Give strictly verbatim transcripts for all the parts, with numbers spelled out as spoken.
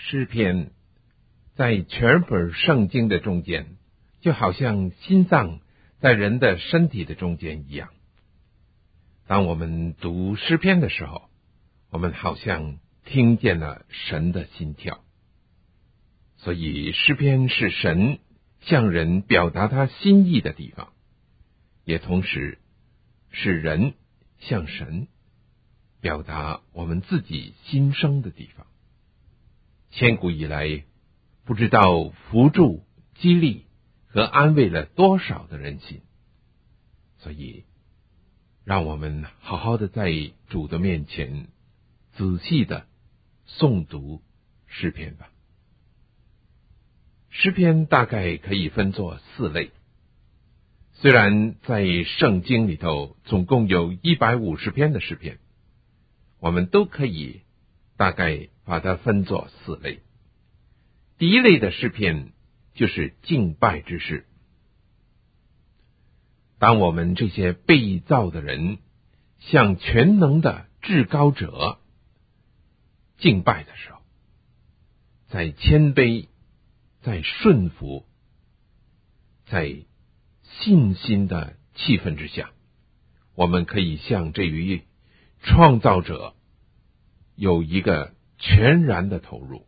诗篇在全本圣经的中间，就好像心脏在人的身体的中间一样。当我们读诗篇的时候，我们好像听见了神的心跳。所以诗篇是神向人表达他心意的地方，也同时是人向神表达我们自己心声的地方。千古以来，不知道扶助、激励和安慰了多少的人心。所以让我们好好的在主的面前仔细的诵读诗篇吧。诗篇大概可以分作四类，虽然在圣经里头总共有一百五十篇的诗篇，我们都可以大概把它分作四类。第一类的诗篇就是敬拜之诗。当我们这些被造的人向全能的至高者敬拜的时候，在谦卑，在顺服，在信心的气氛之下，我们可以向这位创造者有一个全然的投入。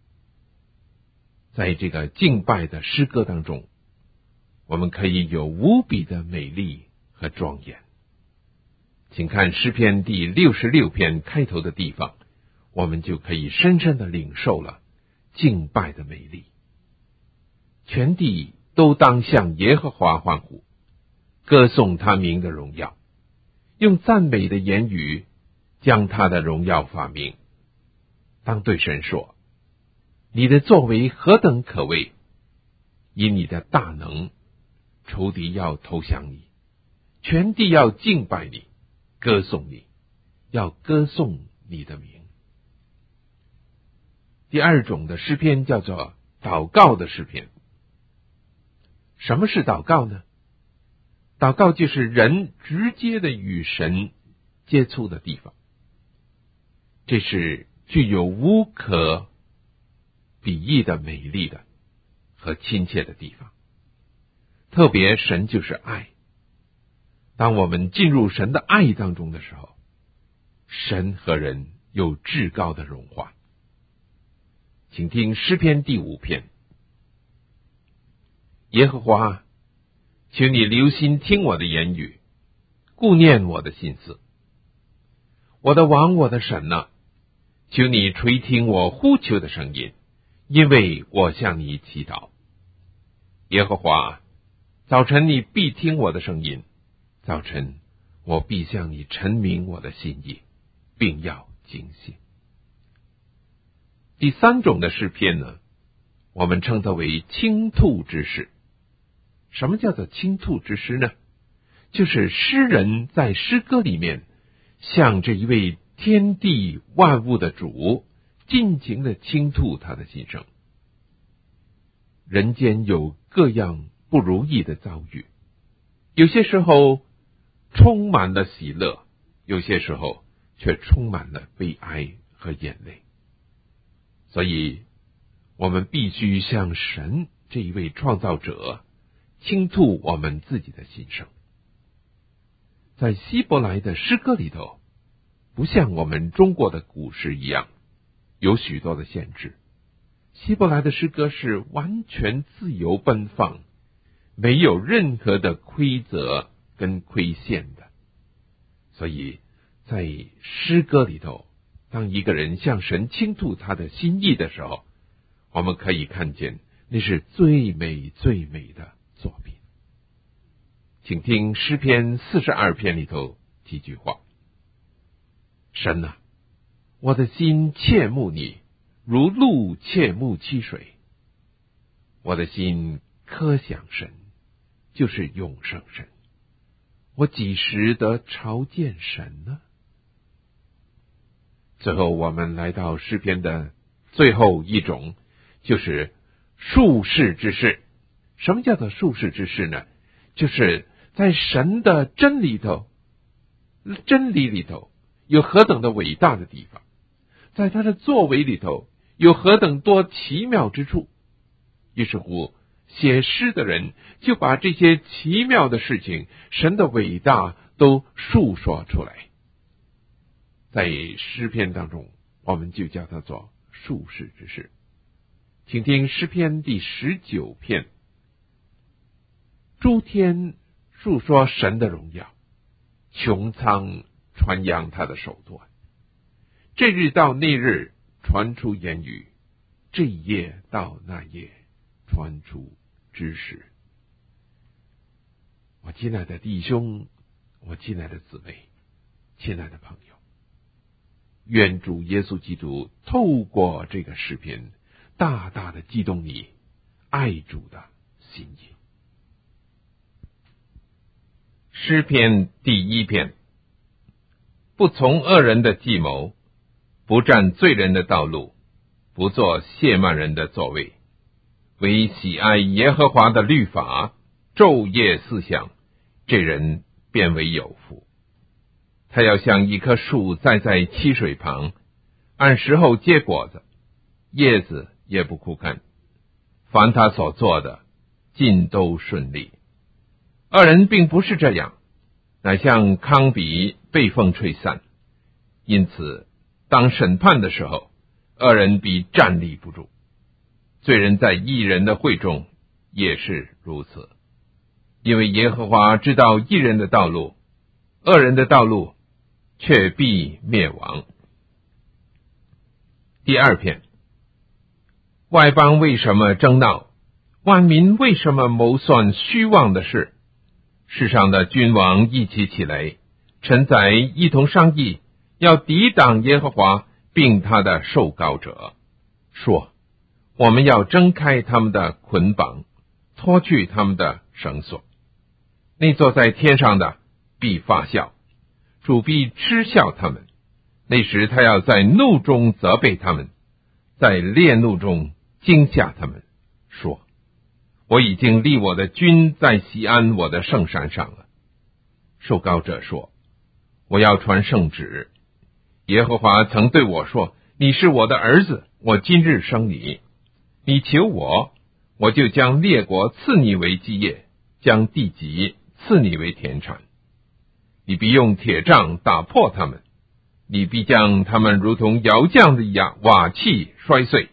在这个敬拜的诗歌当中，我们可以有无比的美丽和庄严。请看诗篇第六十六篇开头的地方，我们就可以深深的领受了敬拜的美丽。全地都当向耶和华欢呼，歌颂他名的荣耀，用赞美的言语将他的荣耀发明。当对神说，你的作为何等可畏，以你的大能，仇敌要投降你，全地要敬拜你，歌颂你，要歌颂你的名。第二种的诗篇叫做祷告的诗篇。什么是祷告呢？祷告就是人直接的与神接触的地方，这是具有无可比拟的美丽的和亲切的地方。特别神就是爱，当我们进入神的爱当中的时候，神和人有至高的融化。请听诗篇第五篇。耶和华，求你留心听我的言语，顾念我的心思。我的王，我的神啊，求你垂听我呼求的声音，因为我向你祈祷。耶和华，早晨你必听我的声音，早晨我必向你陈明我的心意，并要警醒。第三种的诗篇呢，我们称它为倾吐之诗。什么叫做倾吐之诗呢？就是诗人在诗歌里面向这一位天地万物的主尽情的倾吐他的心声。人间有各样不如意的遭遇，有些时候充满了喜乐，有些时候却充满了悲哀和眼泪。所以我们必须向神这一位创造者倾吐我们自己的心声。在希伯来的诗歌里头，不像我们中国的古诗一样有许多的限制，希伯来的诗歌是完全自由奔放，没有任何的规则跟规限的。所以在诗歌里头，当一个人向神倾吐他的心意的时候，我们可以看见那是最美最美的作品。请听诗篇四十二篇里头几句话。神啊，我的心切慕你，如鹿切慕溪水。我的心渴想神，就是永生神。我几时得朝见神呢？最后我们来到诗篇的最后一种，就是术士之士。什么叫做术士之士呢？就是在神的真理头真理里头有何等的伟大的地方，在他的作为里头有何等多奇妙之处。于是乎，写诗的人就把这些奇妙的事情，神的伟大都述说出来。在诗篇当中，我们就叫它做述事之诗。请听诗篇第十九篇，诸天述说神的荣耀，穹苍传扬他的手段。这日到那日传出言语，这一夜到那夜传出知识。我亲爱的弟兄，我亲爱的姊妹，亲爱的朋友，愿主耶稣基督透过这个诗篇，大大的激动你爱主的心意。 诗篇第一篇，不从恶人的计谋，不占罪人的道路，不做亵慢人的座位，唯喜爱耶和华的律法，昼夜思想，这人便为有福。他要像一棵树栽在溪水旁，按时候结果子，叶子也不枯干，凡他所做的尽都顺利。恶人并不是这样，乃像糠秕被风吹散，因此当审判的时候，恶人必站立不住。罪人在义人的会中也是如此，因为耶和华知道义人的道路，恶人的道路却必灭亡。第二篇，外邦为什么争闹？万民为什么谋算虚妄的事？世上的君王一起起来，臣宰一同商议，要抵挡耶和华并他的受膏者，说：我们要挣开他们的捆绑，脱去他们的绳索。那坐在天上的必发笑，主必嗤笑他们。那时他要在怒中责备他们，在烈怒中惊吓他们，说：我已经立我的君在锡安我的圣山上了。受膏者说：我要传圣旨。耶和华曾对我说：你是我的儿子，我今日生你。你求我，我就将列国赐你为基业，将地级赐你为田产。你必用铁杖打破他们，你必将他们如同窑匠的瓦瓦器摔碎。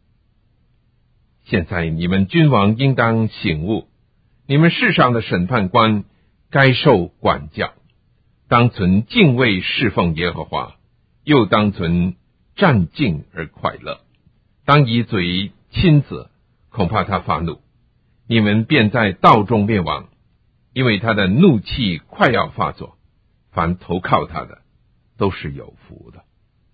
现在你们君王应当醒悟，你们世上的审判官该受管教，当存敬畏侍奉耶和华，又当存战敬而快乐。当以嘴亲子，恐怕他发怒，你们便在道中灭亡，因为他的怒气快要发作。凡投靠他的都是有福的。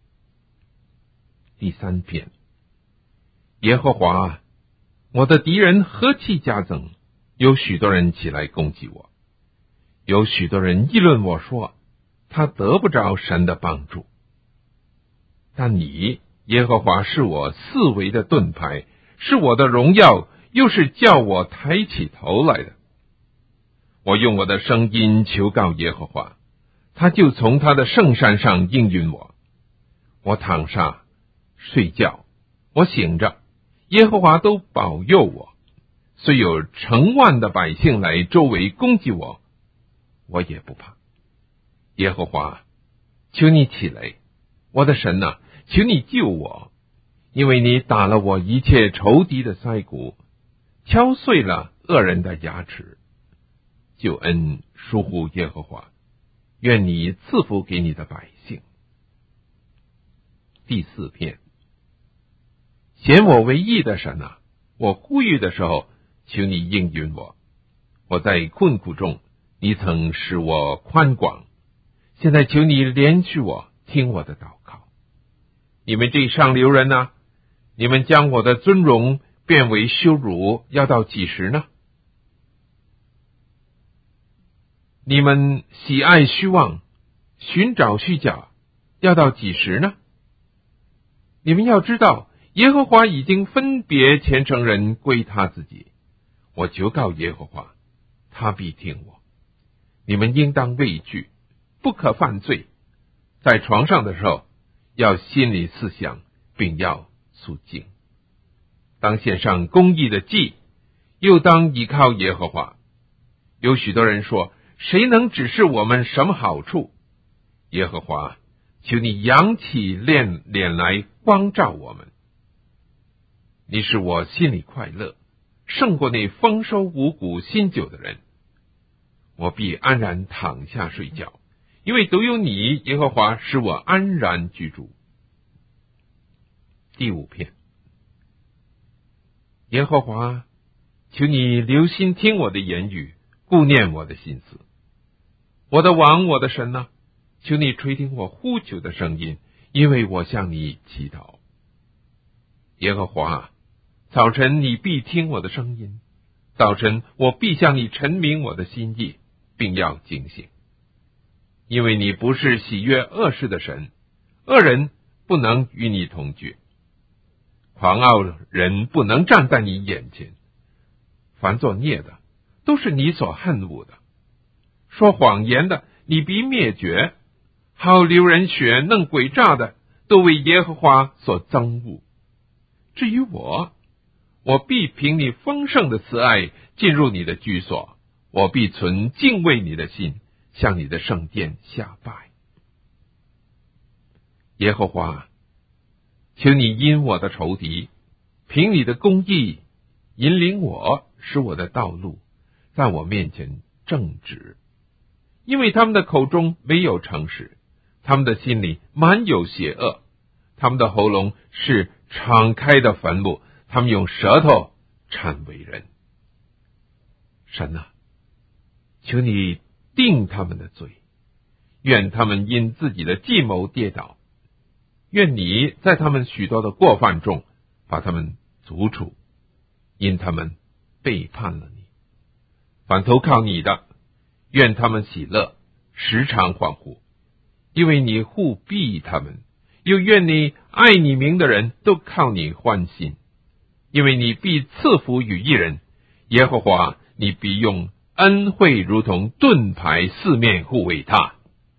第三篇，耶和华，我的敌人何其加增，有许多人起来攻击我，有许多人议论我说，他得不着神的帮助。但你耶和华是我四围的盾牌，是我的荣耀，又是叫我抬起头来的。我用我的声音求告耶和华，他就从他的圣山上应允我。我躺下睡觉，我醒着，耶和华都保佑我。虽有成万的百姓来周围攻击我，我也不怕。耶和华，求你起来，我的神啊，求你救我，因为你打了我一切仇敌的腮骨，敲碎了恶人的牙齿。救恩疏乎耶和华，愿你赐福给你的百姓。第四篇，显我为义的神啊，我呼吁的时候，求你应允我。我在困苦中，你曾使我宽广，现在求你怜恤我，听我的祷告。你们这上流人啊，你们将我的尊荣变为羞辱，要到几时呢？你们喜爱虚妄，寻找虚假，要到几时呢？你们要知道，耶和华已经分别虔诚人归他自己。我求告耶和华，他必听我。你们应当畏惧，不可犯罪。在床上的时候，要心里思想，并要肃静。当献上公义的祭，又当依靠耶和华。有许多人说，谁能指示我们什么好处？耶和华，求你扬起脸脸来光照我们。你使我心里快乐，胜过那丰收五谷新酒的人。我必安然躺下睡觉，因为都有你，耶和华，使我安然居住。第五篇，耶和华，求你留心听我的言语，顾念我的心思。我的王，我的神啊，求你垂听我呼求的声音，因为我向你祈祷。耶和华，早晨你必听我的声音，早晨我必向你陈明我的心意，并要警醒。因为你不是喜悦恶事的神，恶人不能与你同居，狂傲人不能站在你眼前。凡作孽的，都是你所恨恶的；说谎言的，你必灭绝；好流人血、弄诡诈的，都为耶和华所憎恶。至于我，我必凭你丰盛的慈爱进入你的居所，我必存敬畏你的心，向你的圣殿下拜。耶和华，求你因我的仇敌，凭你的公义引领我，使我的道路在我面前正直。因为他们的口中没有诚实，他们的心里满有邪恶，他们的喉咙是敞开的坟墓，他们用舌头谄媚人。神啊，求你定他们的罪，愿他们因自己的计谋跌倒，愿你在他们许多的过犯中把他们逐除，因他们背叛了你。反投靠你的，愿他们喜乐，时常欢呼，因为你护庇他们。又愿你爱你名的人都靠你欢心，因为你必赐福于义人。耶和华，你必用恩惠如同盾牌四面护卫他。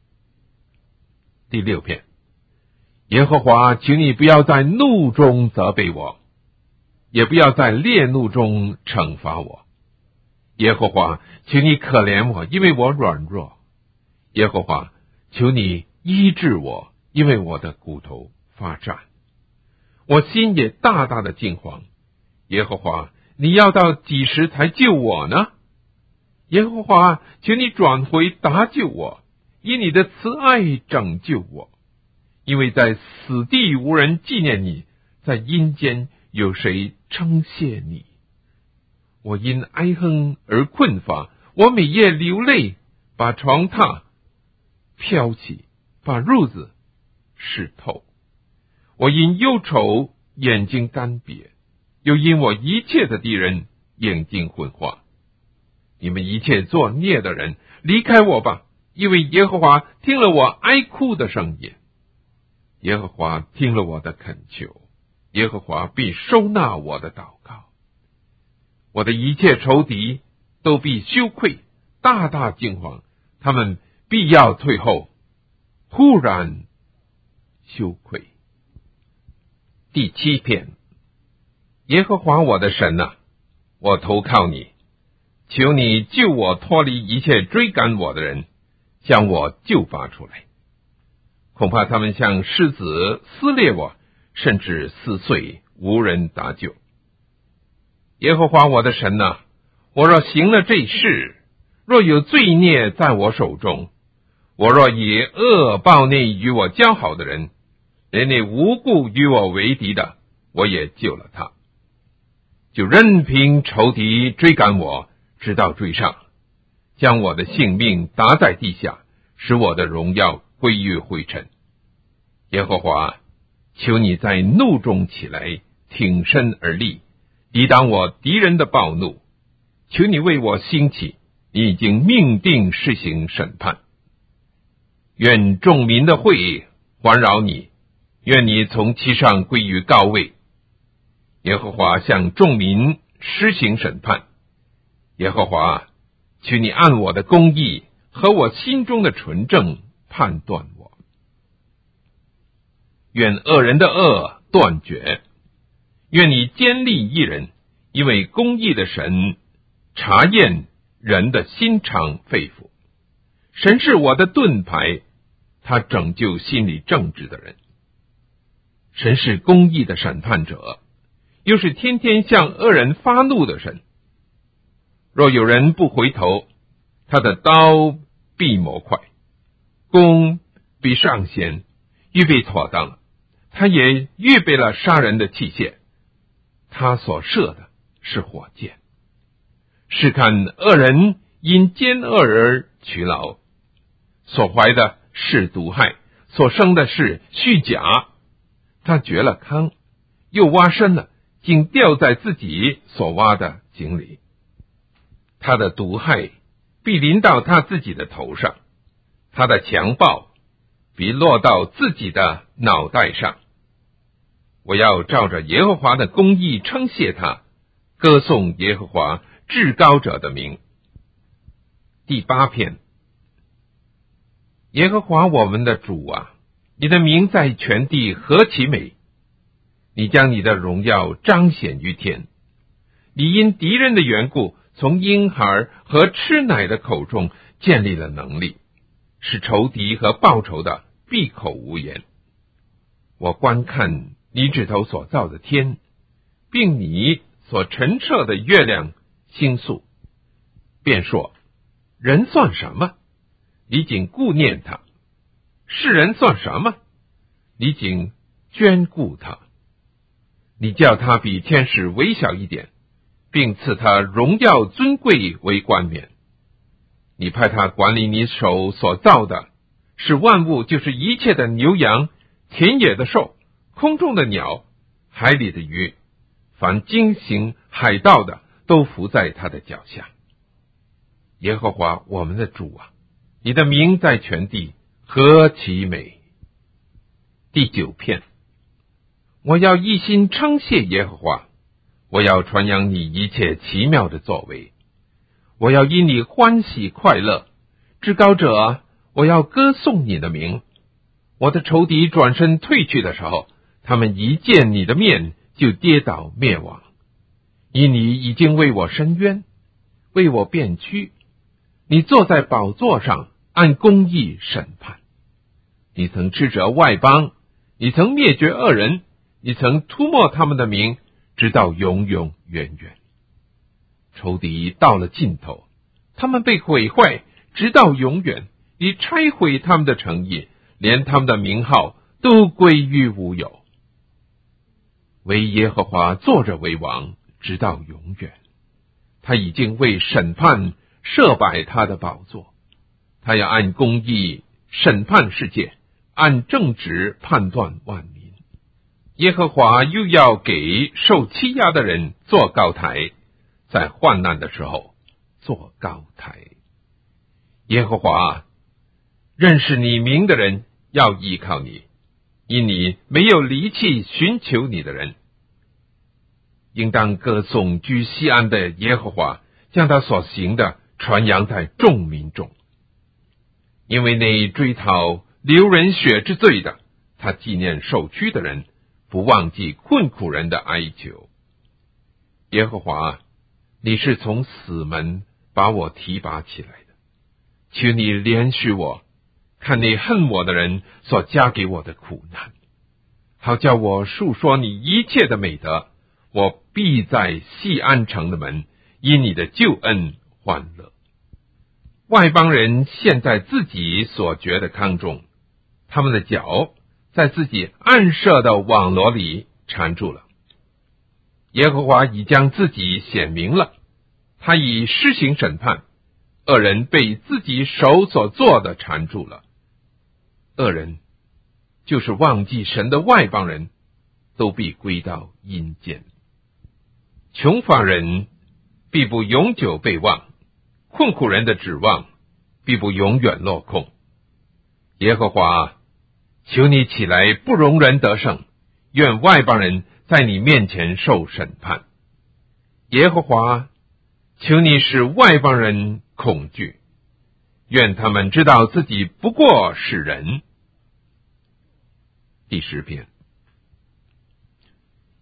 第六篇，耶和华，请你不要在怒中责备我，也不要在烈怒中惩罚我。耶和华，请你可怜我，因为我软弱。耶和华，求你医治我，因为我的骨头发战，我心也大大的惊惶。耶和华，你要到几时才救我呢？耶和华，请你转回搭救我，以你的慈爱拯救我。因为在死地无人纪念你，在阴间有谁称谢你？我因哀哼而困乏，我每夜流泪，把床榻飘起，把褥子湿透。我因忧愁眼睛干瘪，又因我一切的敌人眼睛昏花。你们一切作孽的人，离开我吧，因为耶和华听了我哀哭的声音。耶和华听了我的恳求，耶和华必收纳我的祷告。我的一切仇敌都必羞愧，大大惊惶，他们必要退后，忽然羞愧。第七篇，耶和华我的神啊，我投靠你，求你救我脱离一切追赶我的人，将我救拔出来。恐怕他们像狮子撕裂我，甚至撕碎，无人搭救。耶和华我的神啊，我若行了这事，若有罪孽在我手中，我若以恶报那与我交好的人，连那无故与我为敌的，我也救了他。就任凭仇敌追赶我，直到追上，将我的性命打在地下，使我的荣耀归于灰尘。耶和华，求你在怒中起来，挺身而立，抵挡我敌人的暴怒。求你为我兴起，你已经命定施行审判。愿众民的会环绕你，愿你从其上归于高位。耶和华向众民施行审判。耶和华，求你按我的公义和我心中的纯正判断我。愿恶人的恶断绝， 愿你坚立一人，因为公义的神查验人的心肠肺腑。神是我的盾牌，他拯救心里正直的人。神是公义的审判者，又是天天向恶人发怒的神。若有人不回头，他的刀必谋快，弓必上弦，预备妥当了。他也预备了杀人的器械，他所射的是火箭。试看恶人因奸恶而劬劳，所怀的是毒害，所生的是虚假。他掘了坑，又挖深了，竟掉在自己所挖的井里。他的毒害必临到他自己的头上，他的强暴必落到自己的脑袋上。我要照着耶和华的公义称谢他，歌颂耶和华至高者的名。第八篇。耶和华我们的主啊，你的名在全地何其美！你将你的荣耀彰显于天。你因敌人的缘故，从婴孩和吃奶的口中建立了能力，使仇敌和报仇的闭口无言。我观看你指头所造的天，并你所陈设的月亮星宿，便说：人算什么？你仅顾念他；世人算什么？你仅眷顾他。你叫他比天使微小一点，并赐他荣耀尊贵为冠冕。你派他管理你手所造的，使万物，就是一切的牛羊、田野的兽、空中的鸟、海里的鱼，凡经行海道的，都伏在他的脚下。耶和华我们的主啊，你的名在全地何其美！第九篇。我要一心称谢耶和华，我要传扬你一切奇妙的作为，我要因你欢喜快乐。至高者啊，我要歌颂你的名。我的仇敌转身退去的时候，他们一见你的面就跌倒灭亡。因你已经为我伸冤，为我辩屈。你坐在宝座上，按公义审判。你曾斥责外邦，你曾灭绝恶人，你曾涂抹他们的名，直到永永远远。仇敌到了尽头，他们被毁坏，直到永远。你拆毁他们的诚意，连他们的名号都归于无有。唯耶和华坐着为王，直到永远。他已经为审判设摆他的宝座，他要按公义审判世界，按正直判断万民。耶和华又要给受欺压的人做高台，在患难的时候做高台。耶和华，认识你名的人要依靠你，因你没有离弃寻求你的人。应当歌颂居西安的耶和华，将他所行的传扬在众民中。因为那追讨流人血之罪的，他纪念受屈的人，不忘记困苦人的哀求。耶和华，你是从死门把我提拔起来的，求你怜恤我，看你恨我的人所加给我的苦难，好叫我述说你一切的美德。我必在锡安城的门，因你的救恩欢乐。外邦人陷在自己所掘的坑中，他们的脚在自己暗设的网罗里缠住了。耶和华已将自己显明了，他已施行审判，恶人被自己手所做的缠住了。恶人就是忘记神的外邦人，都必归到阴间。穷乏人必不永久被忘，困苦人的指望必不永远落空。耶和华，求你起来，不容人得胜，愿外邦人在你面前受审判。耶和华，求你使外邦人恐惧，愿他们知道自己不过是人。第十篇。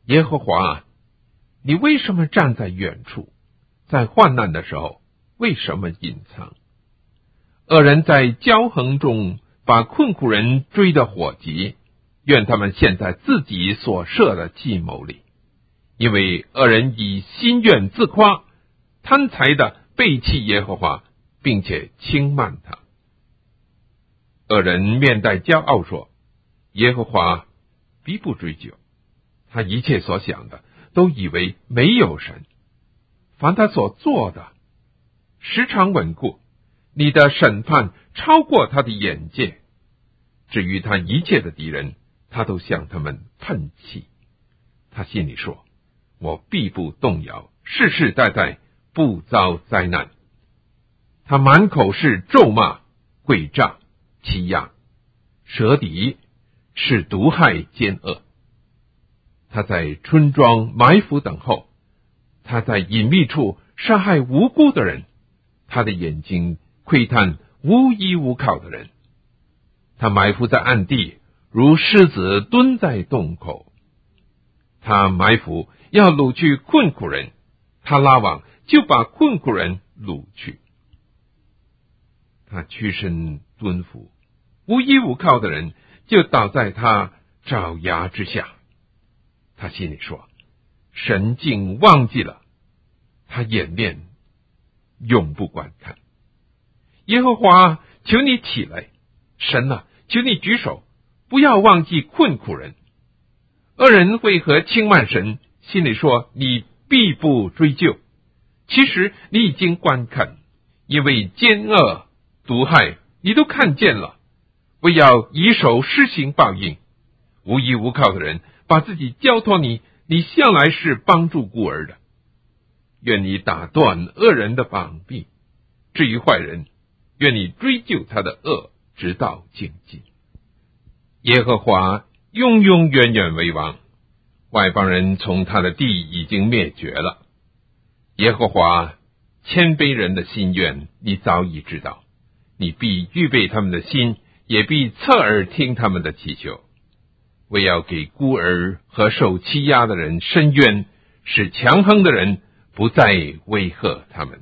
耶和华啊，你为什么站在远处？在患难的时候，为什么隐藏？恶人在骄横中把困苦人追得火急，愿他们陷在自己所设的计谋里。因为恶人以心愿自夸，贪财的背弃耶和华，并且轻慢他。恶人面带骄傲说，耶和华必不追究，他一切所想的都以为没有神，凡他所做的时常稳固，你的审判超过他的眼界。至于他一切的敌人，他都向他们喷气。他心里说，我必不动摇，世世代代不遭灾难。他满口是咒骂、诡诈、欺压、蛇敌，是毒害奸恶。他在村庄埋伏等候，他在隐秘处杀害无辜的人，他的眼睛窥探无依无靠的人。他埋伏在暗地，如狮子蹲在洞口。他埋伏要掳去困苦人，他拉网就把困苦人掳去。他屈身蹲伏，无依无靠的人就倒在他爪牙之下。他心里说，神竟忘记了，他掩面永不观看。耶和华，求你起来，神啊，求你举手，不要忘记困苦人。恶人为何轻慢神？心里说，你必不追究。其实你已经观看，因为奸恶毒害你都看见了，不要以手施行报应。无依无靠的人把自己交托你，你向来是帮助孤儿的。愿你打断恶人的膀臂，至于坏人，愿你追究他的恶，直到尽尽。耶和华永永远远为王，外邦人从他的地已经灭绝了。耶和华谦卑人的心愿你早已知道，你必预备他们的心，也必侧耳听他们的祈求，为要给孤儿和受欺压的人伸冤，使强横的人不再威吓他们。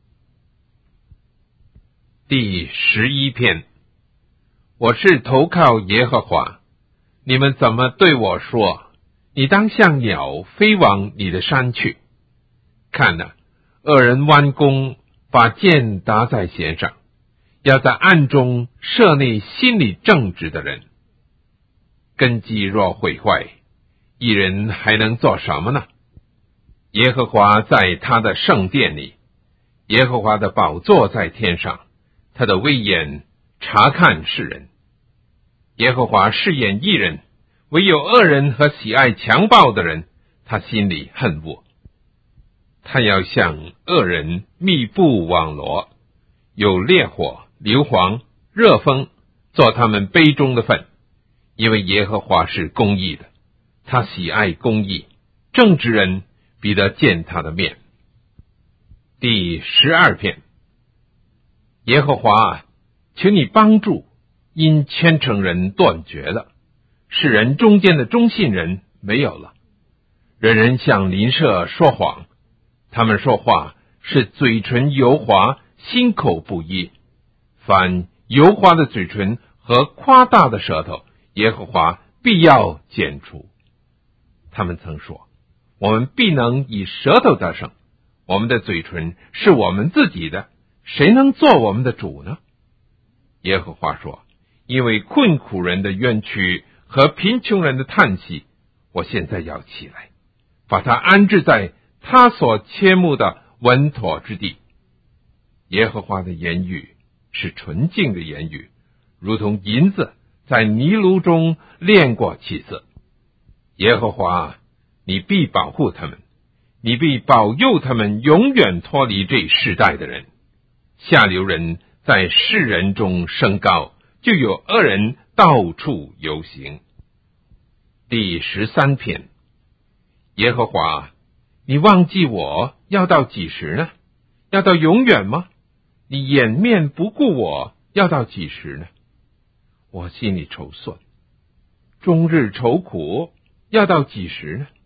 第十一篇，我是投靠耶和华，你们怎么对我说？你当像鸟飞往你的山去。看哪，恶人弯弓，把箭搭在弦上，要在暗中射那心里正直的人。根基若毁坏，一人还能做什么呢？耶和华在他的圣殿里，耶和华的宝座在天上，他的威严察看世人。耶和华试验义人，唯有恶人和喜爱强暴的人，他心里恨恶。他要向恶人密布网罗，有烈火、硫磺、热风做他们杯中的分。因为耶和华是公义的，他喜爱公义，正直人必得见他的面。第十二篇，耶和华，求你帮助，因虔诚人断绝了，世人中间的忠信人没有了。人人向邻舍说谎，他们说话是嘴唇油滑，心口不一。凡油滑的嘴唇和夸大的舌头，耶和华必要剪除。他们曾说，我们必能以舌头得胜，我们的嘴唇是我们自己的，谁能做我们的主呢？耶和华说，因为困苦人的冤屈和贫穷人的叹息，我现在要起来，把他安置在他所切慕的稳妥之地。耶和华的言语是纯净的言语，如同银子在泥炉中炼过起色。耶和华，你必保护他们，你必保佑他们永远脱离这世代的人。下流人在世人中升高，就有恶人到处游行。第十三篇，耶和华，你忘记我要到几时呢？要到永远吗？你掩面不顾我要到几时呢？我心里愁算，终日愁苦，要到几时呢？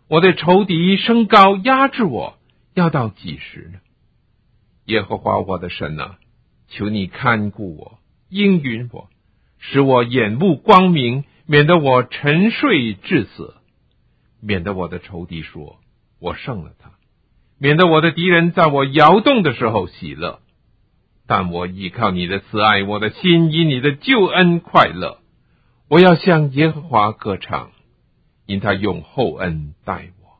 我的仇敌升高压制我，要到几时呢？耶和华我的神啊，求你看顾我，应允我，使我眼目光明，免得我沉睡致死，免得我的仇敌说我胜了他，免得我的敌人在我摇动的时候喜乐。但我依靠你的慈爱，我的心因你的救恩快乐。我要向耶和华歌唱，因他用厚恩待我。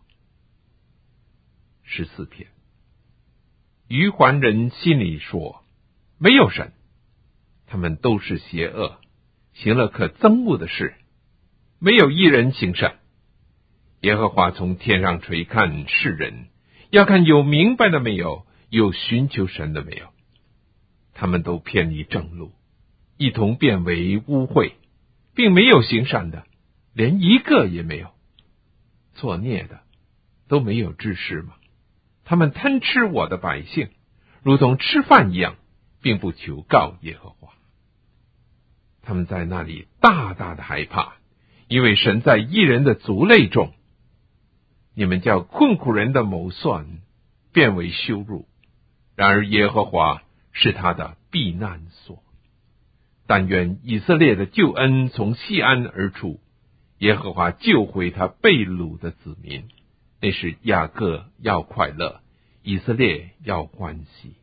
十四篇。愚顽人心里说，没有神，他们都是邪恶，行了可憎恶的事，没有一人行善。耶和华从天上垂看世人，要看有明白的没有，有寻求神的没有。他们都偏离正路，一同变为污秽，并没有行善的，连一个也没有。作孽的都没有知识吗？他们贪吃我的百姓，如同吃饭一样，并不求告耶和华。他们在那里大大的害怕，因为神在义人的族类中。你们叫困苦人的谋算变为羞辱，然而耶和华是他的避难所。但愿以色列的救恩从西安而出，耶和华救回他被掳的子民，那是雅各要快乐，以色列要欢喜。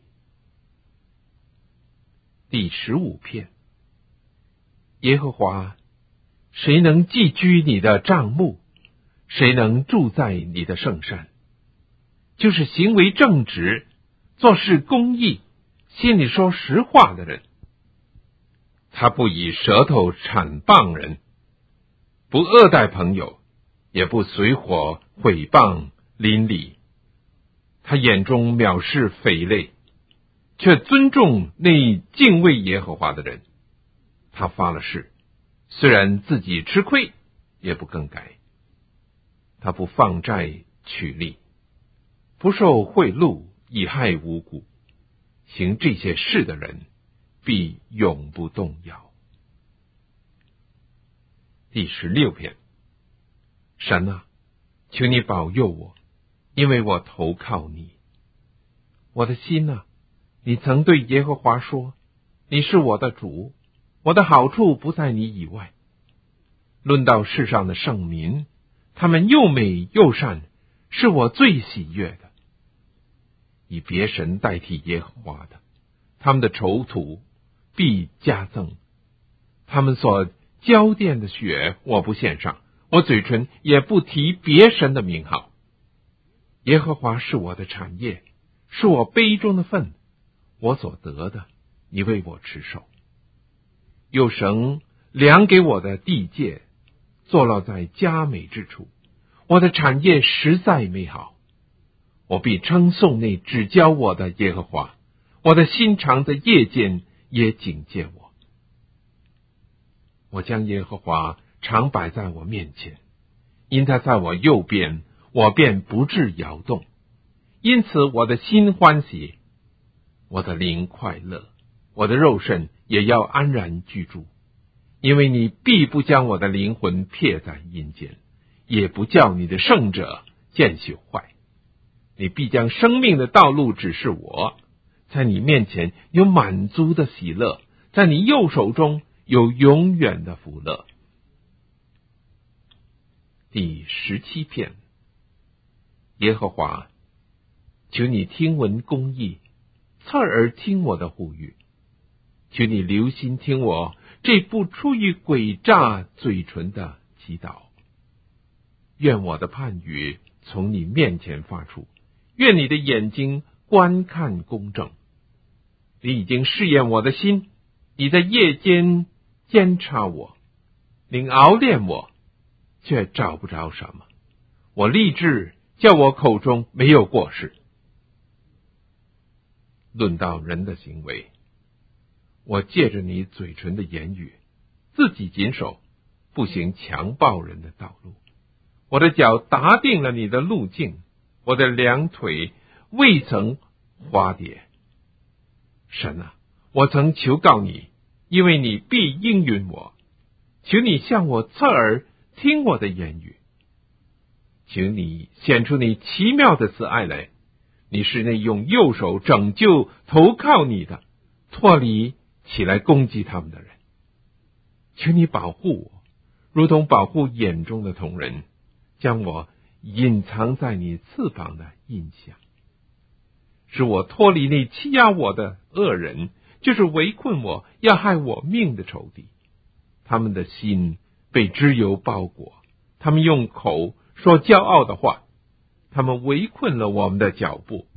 第十五篇。耶和华，谁能寄居你的帐幕？谁能住在你的圣山？就是行为正直，做事公义，心里说实话的人。他不以舌头谄谤人，不恶待朋友，也不随伙毁谤邻里。他眼中藐视匪类，却尊重那敬畏耶和华的人。他发了誓，虽然自己吃亏，也不更改。他不放债取利，不受贿赂，以害无辜。行这些事的人，必永不动摇。第十六篇。神啊，求你保佑我，因为我投靠你。我的心啊，你曾对耶和华说，你是我的主，我的好处不在你以外。论到世上的圣民，他们又美又善，是我最喜悦的。以别神代替耶和华的，他们的愁土必加增。他们所浇奠的血，我不献上，我嘴唇也不提别神的名号。耶和华是我的产业，是我杯中的分，我所得的，你为我持守。有绳量给我的地界，坐落在佳美之处，我的产业实在美好。我必称颂那指教我的耶和华，我的心肠在夜间也警戒我。我将耶和华常摆在我面前，因他在我右边，我便不致摇动。因此我的心欢喜，我的灵快乐，我的肉身也要安然居住。因为你必不将我的灵魂撇在阴间，也不叫你的圣者见朽坏。你必将生命的道路指示我，在你面前有满足的喜乐，在你右手中有永远的福乐。第十七篇。耶和华，求你听闻公义，侧耳听我的呼吁。求你留心听我这不出于诡诈嘴唇的祈祷。愿我的判语从你面前发出，愿你的眼睛观看公正。你已经试验我的心，你在夜间监察我，你熬炼我，却找不着什么。我立志叫我口中没有过失。论到人的行为，我借着你嘴唇的言语，自己谨守，不行强暴人的道路。我的脚打定了你的路径，我的两腿未曾滑跌。神啊，我曾求告你，因为你必应允我。求你向我侧耳听我的言语。 请你显出你奇妙的慈爱来，你是那用右手拯救投靠你的，脱离起来攻击他们的人。请你保护我，如同保护眼中的瞳人，将我隐藏在你翅膀的印下，使我脱离那欺压我的恶人，就是围困我要害我命的仇敌。他们的心被脂油包裹，他们用口说骄傲的话，他们围困了我们的脚步，